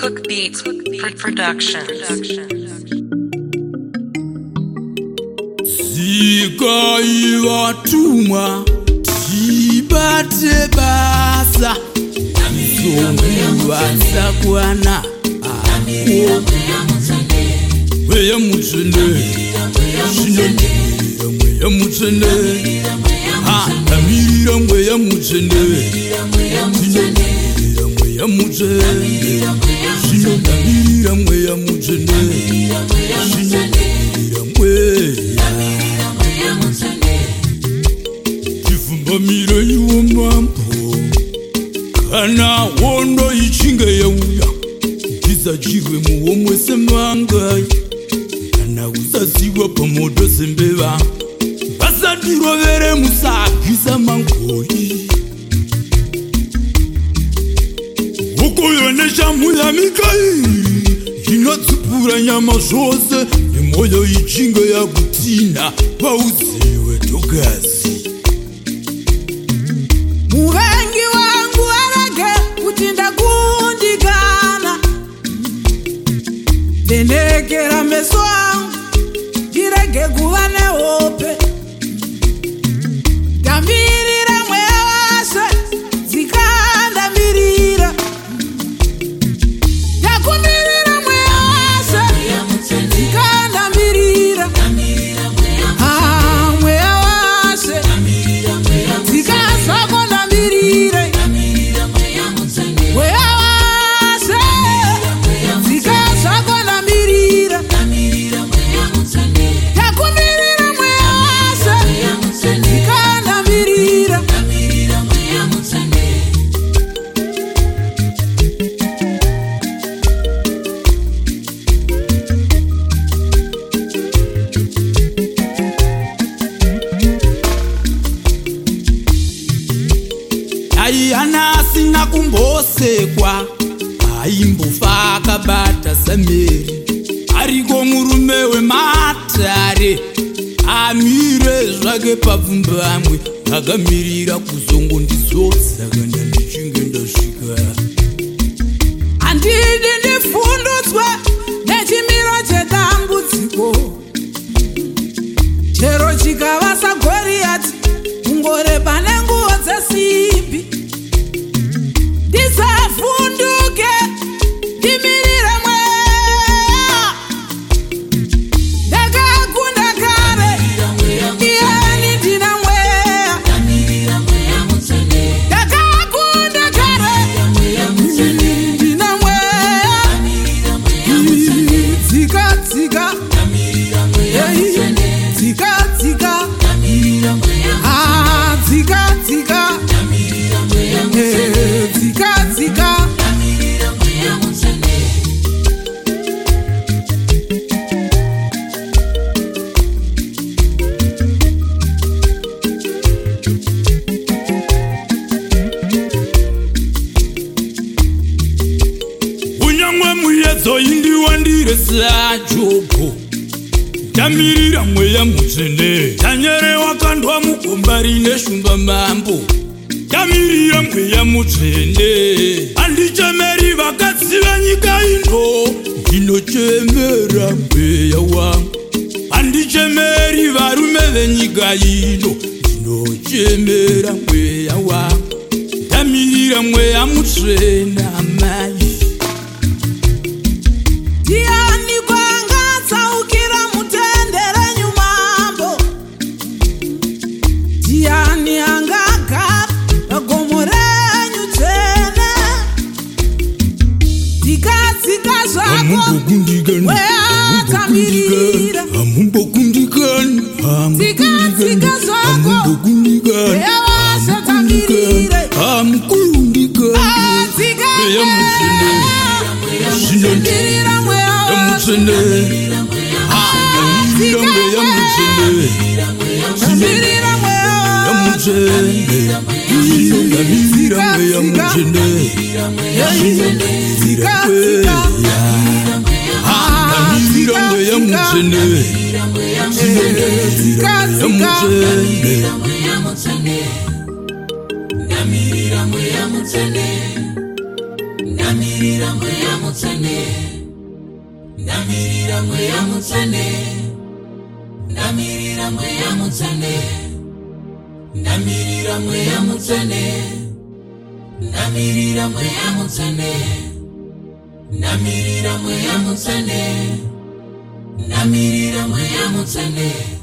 Cook Beats Productions. Zikai vatumwa tibate basa zonguvasa kwana mweya mutsende zvinondirira mweya mutsende ndamirira mweya mutsende zvinondirira mweya mutsende zvinondirira mweya mutsende zvinondirira mweya chifumamira iwo mambo kana hondo ichinge yauya ndisachirwe muhomwe semangai kana usaziwa pamoto sembeva vasatirovere musagisa mangoi ukoyo neshamuya mikairi inotsipura nyama zvose nemwoyo ichinge yakutina pauziwe togazi muvengi wangu arege kuti ndakundikana ndendekera meso angu ndirege kuva nehope ndamirira mweya wase dzikandamirira ndakumirira mweya wase dzikandamirira mweya wase dzikasakondamirire mweya wase dzikasakondamirira ndakumirira mweya wase dzikandamirira aiyana asina kumbosekwa aimbofa akabata sameri ariko murume wematare amire zvake papfumbamwe akamirira kuzongondizodza kana ndichinge ndasvika handidi ndifundutswe nechimiro chedambudziko chero chikava sagoriyati kungoreba nenguo dzesimbi ndisafunduke ndimirire mweya ndakakunda kare iyani ndina mweya ndakakunda kare ndina mweya dzika dzika dzika dzika dzika dzika dzika dzika unyamwe muyedzo indiwandire sajogo ndamirira mweya mutsende tanyere wakandwa mugomba rine shumba mambo ndamirira mweya mutsende handichemeri vakadzi venyika ino ndinochemera mweya wangu handichemeri varume venyika ino ndinochemera mweya wangu ndamirira mweya mutsende amai ndiani kwangatsaukira mutendere nyumambo ndiani angagara pagomo renyu tsvene dzikadzika zvako weatamirira hamumbokundikani dzikadzika zvako wewasatamirire hamukundikani mweya mutsende zvinondirira mweya mutsende ndamirira mweya mutsende ndamirira mweya mutsende ndamirira mweya mutsende ndamirira mweya mutsende ndamirira mweya mutsende Namirira mweya mutsane. Namirira mweya mutsane. Namirira mweya mutsane. Namirira mweya mutsane. Namirira mweya mutsane. Namirira mweya mutsane. Namirira mweya mutsane.